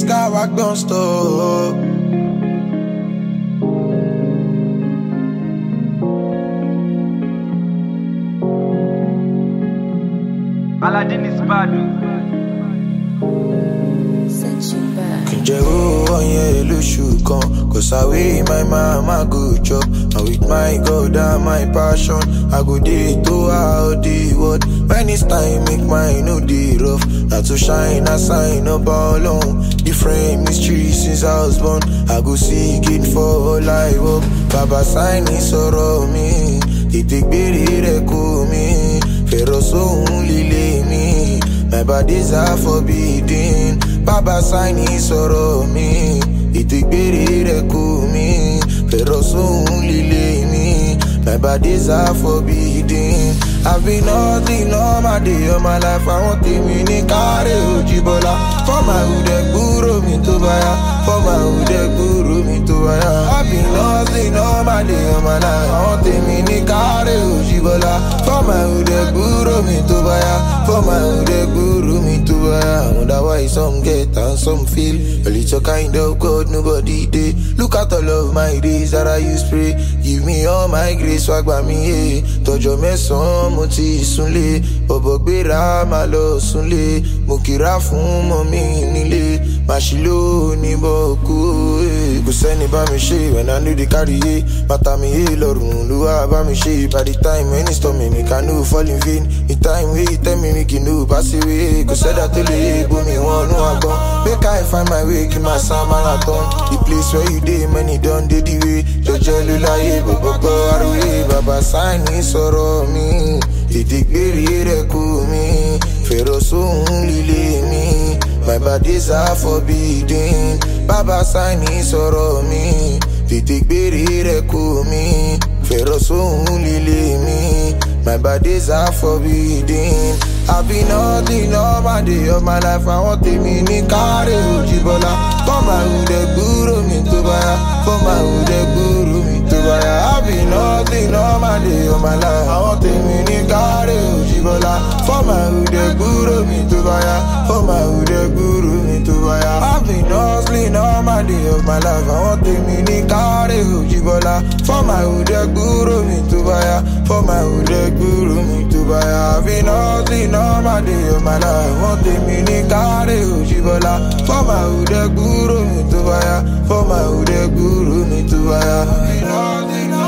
sky walk don't stop. Aladdin is bad. Kinjero onye ilushu kan, cause I weigh my mama go chop. And with my God and my passion, I go dey to all the world. When it's time, make my no dey rough. Not to shine a sign up alone. The frame is tree since I was born. I go seek it for all I work. Baba sign is sorrow me. Titik biri reku mi. Feroso lile mi. My bodies are forbidden. Baba sign is sorrow me. Titik biri reku mi. Feroso lile mi. My bodies are forbidden. I've been nothing all my day of my life. I want to me ni kare ojibola. For my ude guru mi to baya. For my ude guru mi to baya. I've been nothing all my day of my life. I want to me ni kare ojibola. For my ude guru mi to baya. For my ude guru mi to baya. I wonder why some get and some feel. A little kind of God nobody dey. Look at all of my days that I used pray. Give me all my grace, swag by me, eh. Tojo me son, mo ti sunle. Bobo gbera ma lo sunle. Mo kira fún mommy nílé. Mashilo ni boku, eh. Kò sẹ́ni bá mi ṣe when I know the carry, eh. Bàtà mi, eh, lọ́rùn Olúwa bá mi ṣe. By the time when it's storming, me can no fall in vain. The time wey you tell me make you know pass away. Kò sẹ́dá tó lè bomi wọn nú agbọ́n. Make I find my way, kí ma sá marathon. The place where you dey, many done dey the way. Jọjọ ló láyé, gbogbo àròyé. Bàbá sign ní sọ̀rọ̀ mi. Titik biri reku mi. Feroso lile mi. My bodies are forbidden. Baba sign ní sọ̀rọ̀ mi. Titik biri reku mi. Feroso lile mi. My bodies are forbidden. I've been nothing all my day of my life. I want to me ni kare ojibola. For my ude guru mi to baya. For my ude guru mi to baya. I've been nothing all my day of my life. I want to me ni kare ojibola. For my ude guru mi to baya. For my ude guru mi to baya. I've been hustling all my day of my life. I want to me ni kare ojibola. For my ude guru mi to baya. For my ude guru mi to baya. I've been hustling all my day of my life. I want to me ni kare ojibola. For my ude guru mi to baya. For my ude guru mi to baya. I've been hustling